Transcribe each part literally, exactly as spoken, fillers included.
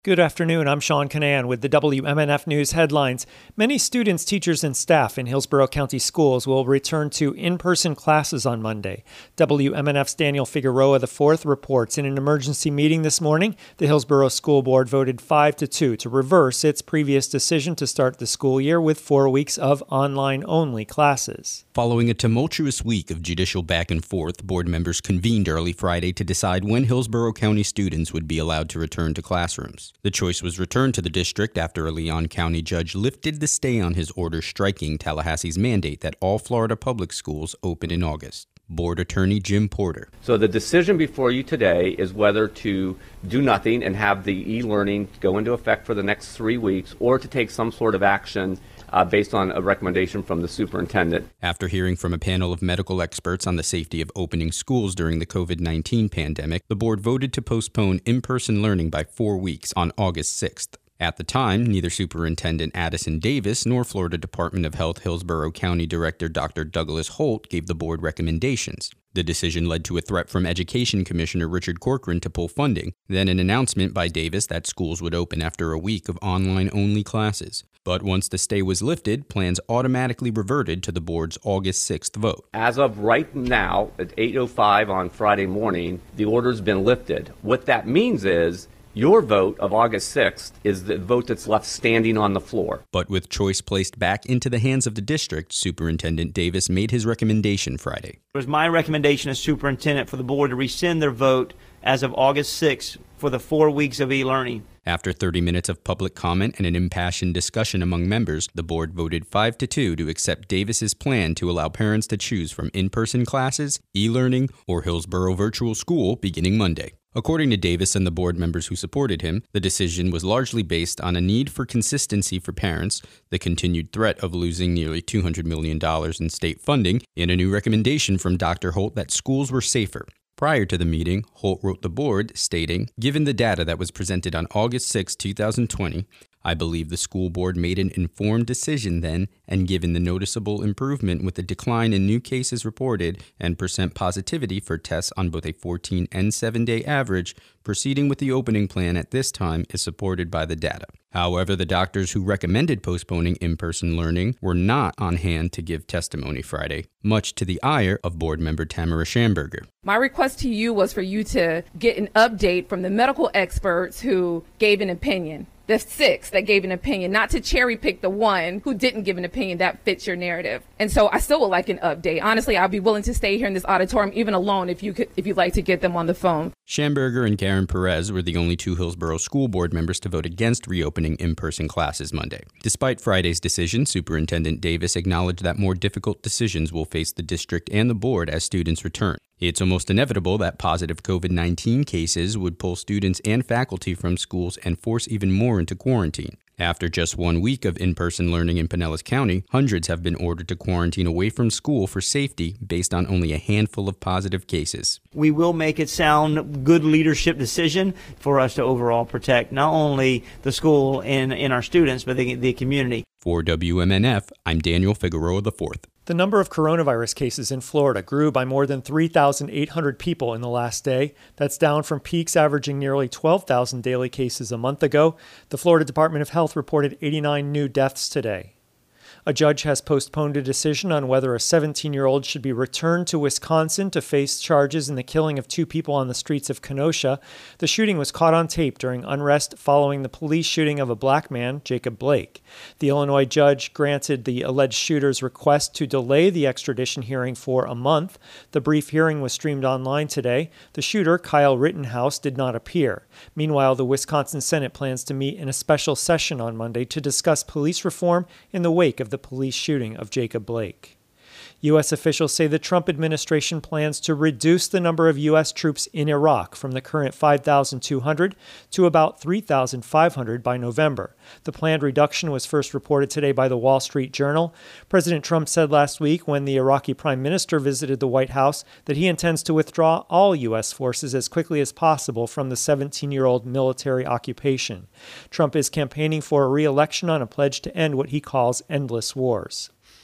Good afternoon, I'm Sean Canan with the W M N F News headlines. Many students, teachers, and staff in Hillsborough County Schools will return to in-person classes on Monday. W M N F's Daniel Figueroa the fourth reports in an emergency meeting this morning, the Hillsborough School Board voted five to two to reverse its previous decision to start the school year with four weeks of online-only classes. Following a tumultuous week of judicial back and forth, board members convened early Friday to decide when Hillsborough County students would be allowed to return to classrooms. The choice was returned to the district after a Leon County judge lifted the stay on his order striking Tallahassee's mandate that all Florida public schools open in August. Board Attorney Jim Porter. So the decision before you today is whether to do nothing and have the e-learning go into effect for the next three weeks or to take some sort of action Uh, based on a recommendation from the superintendent. After hearing from a panel of medical experts on the safety of opening schools during the covid nineteen pandemic, the board voted to postpone in-person learning by four weeks on August sixth. At the time, neither Superintendent Addison Davis nor Florida Department of Health Hillsborough County Director Doctor Douglas Holt gave the board recommendations. The decision led to a threat from Education Commissioner Richard Corcoran to pull funding, then an announcement by Davis that schools would open after a week of online-only classes. But once the stay was lifted, plans automatically reverted to the board's August sixth vote. As of right now, at eight oh five on Friday morning, the order's been lifted. What that means is your vote of August sixth is the vote that's left standing on the floor. But with choice placed back into the hands of the district, Superintendent Davis made his recommendation Friday. It was my recommendation as superintendent for the board to rescind their vote as of August sixth for the four weeks of e-learning. After thirty minutes of public comment and an impassioned discussion among members, the board voted five to two to accept Davis's plan to allow parents to choose from in-person classes, e-learning, or Hillsborough Virtual School beginning Monday. According to Davis and the board members who supported him, the decision was largely based on a need for consistency for parents, the continued threat of losing nearly two hundred million dollars in state funding, and a new recommendation from Doctor Holt that schools were safer. Prior to the meeting, Holt wrote the board, stating, "Given the data that was presented on August sixth, twenty twenty, I believe the school board made an informed decision then, and given the noticeable improvement with the decline in new cases reported and percent positivity for tests on both a fourteen and seven day average, proceeding with the opening plan at this time is supported by the data." However, the doctors who recommended postponing in-person learning were not on hand to give testimony Friday, much to the ire of board member Tamara Schamberger. My request to you was for you to get an update from the medical experts who gave an opinion. The six that gave an opinion, not to cherry pick the one who didn't give an opinion that fits your narrative. And so I still would like an update. Honestly, I'll be willing to stay here in this auditorium, even alone, if you could, if you'd like to get them on the phone. Schamberger and Karen Perez were the only two Hillsborough school board members to vote against reopening in-person classes Monday. Despite Friday's decision, Superintendent Davis acknowledged that more difficult decisions will face the district and the board as students return. It's almost inevitable that positive covid nineteen cases would pull students and faculty from schools and force even more into quarantine. After just one week of in-person learning in Pinellas County, hundreds have been ordered to quarantine away from school for safety based on only a handful of positive cases. We will make it sound good leadership decision for us to overall protect not only the school and, and our students, but the, the community. For W M N F, I'm Daniel Figueroa the fourth. The number of coronavirus cases in Florida grew by more than three thousand eight hundred people in the last day. That's down from peaks averaging nearly twelve thousand daily cases a month ago. The Florida Department of Health reported eighty-nine new deaths today. A judge has postponed a decision on whether a seventeen-year-old should be returned to Wisconsin to face charges in the killing of two people on the streets of Kenosha. The shooting was caught on tape during unrest following the police shooting of a black man, Jacob Blake. The Illinois judge granted the alleged shooter's request to delay the extradition hearing for a month. The brief hearing was streamed online today. The shooter, Kyle Rittenhouse, did not appear. Meanwhile, the Wisconsin Senate plans to meet in a special session on Monday to discuss police reform in the wake of the police shooting of Jacob Blake. U S officials say the Trump administration plans to reduce the number of U S troops in Iraq from the current five thousand two hundred to about three thousand five hundred by November. The planned reduction was first reported today by the Wall Street Journal. President Trump said last week when the Iraqi prime minister visited the White House that he intends to withdraw all U S forces as quickly as possible from the seventeen-year-old military occupation. Trump is campaigning for a re-election on a pledge to end what he calls endless wars.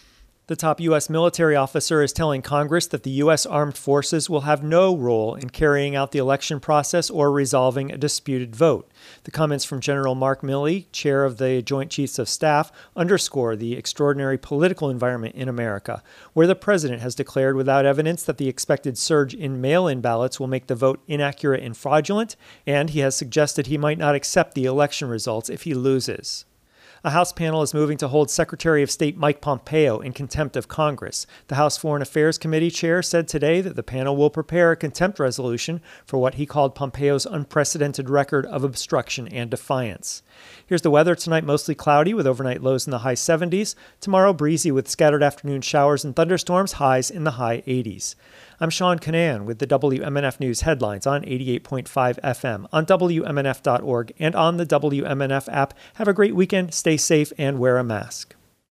The top U S military officer is telling Congress that the U S Armed Forces will have no role in carrying out the election process or resolving a disputed vote. The comments from General Mark Milley, chair of the Joint Chiefs of Staff, underscore the extraordinary political environment in America, where the president has declared without evidence that the expected surge in mail-in ballots will make the vote inaccurate and fraudulent, and he has suggested he might not accept the election results if he loses. A House panel is moving to hold Secretary of State Mike Pompeo in contempt of Congress. The House Foreign Affairs Committee chair said today that the panel will prepare a contempt resolution for what he called Pompeo's unprecedented record of obstruction and defiance. Here's the weather tonight: mostly cloudy with overnight lows in the high seventies. Tomorrow, breezy with scattered afternoon showers and thunderstorms, highs in the high eighties. I'm Sean Canan with the W M N F News headlines on eighty-eight point five F M, on W M N F dot org, and on the W M N F app. Have a great weekend, stay safe, and wear a mask.